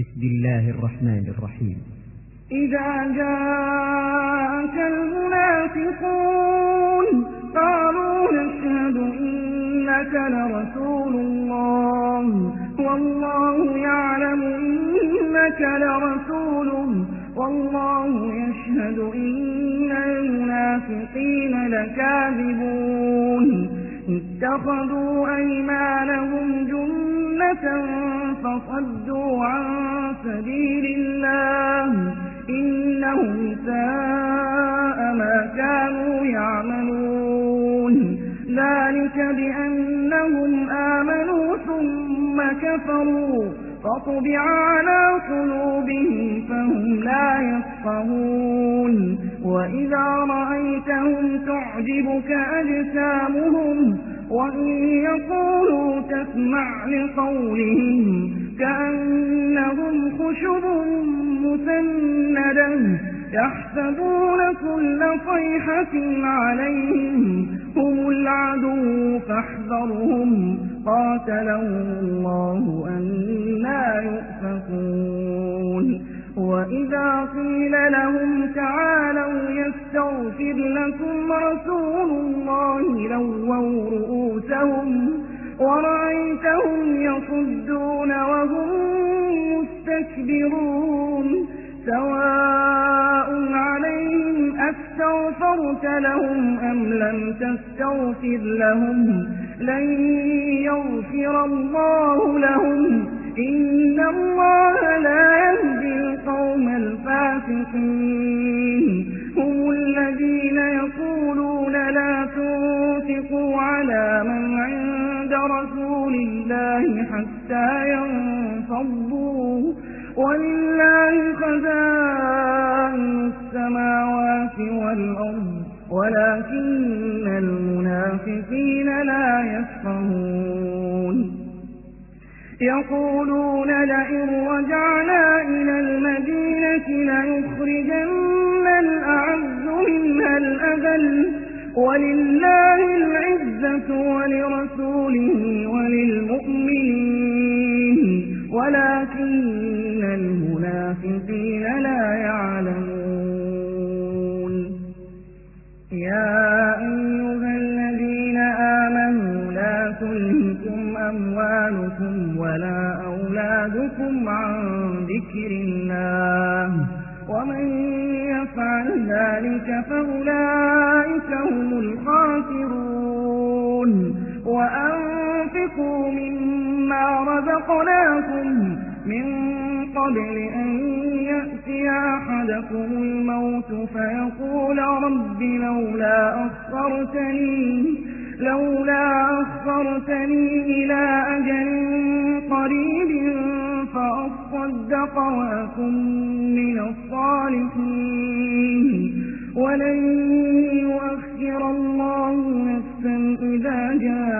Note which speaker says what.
Speaker 1: بسم الله الرحمن الرحيم.
Speaker 2: إذا جاءك المنافقون قالوا نشهد إنك لرسول الله والله يعلم إنك لرسوله والله يشهد إن المنافقين لكاذبون اتخذوا أيمانهم جنة فصدوا عن سبيل الله إنهم ساء ما كانوا يعملون ذلك بأنهم آمنوا ثم كفروا فطبع على قلوبهم فهم لا يفقهون وإذا رأيتهم تعجبك أجسامهم وإن يقولوا تسمع لقولهم كأنهم خشب مسندة يحسبون كل صيحة عليهم هم العدو فاحذرهم قاتلهم الله أنى يؤفكون وإذا قيل لهم تعالوا يستغفر لكم رسول الله لووا رؤوسهم ورأيتهم يصدون وهم مستكبرون سواء عليهم أستغفرت لهم أم لم تستغفر لهم لن يغفر الله لهم إن الله لا يهدي القوم الفاسقين هم الذين يقولون لا تنفقوا على من عند رسول الله حتى ينفضوا ولله خزائن السماوات والأرض ولكن المنافقين لا يفقهون يقولون لئن رجعنا إلى المدينة ليخرجن الأعز منها الأذل ولله العزة ولرسوله وللمؤمنين ولكن المنافقين لا يعلمون يا أيها الذين آمنوا لا تلهكم أموالكم ولا أولادكم عن ذكر الله ومن يفعل ذلك فأولئك هم الخاسرون وأنفقوا مما رزقناكم من قبل أن يأتي أحدكم الموت فيقول رب لولا أخرتني إلى أجل قريب فأصدق وأكن من الصالحين ولن يؤخر الله نفسا إذا جاء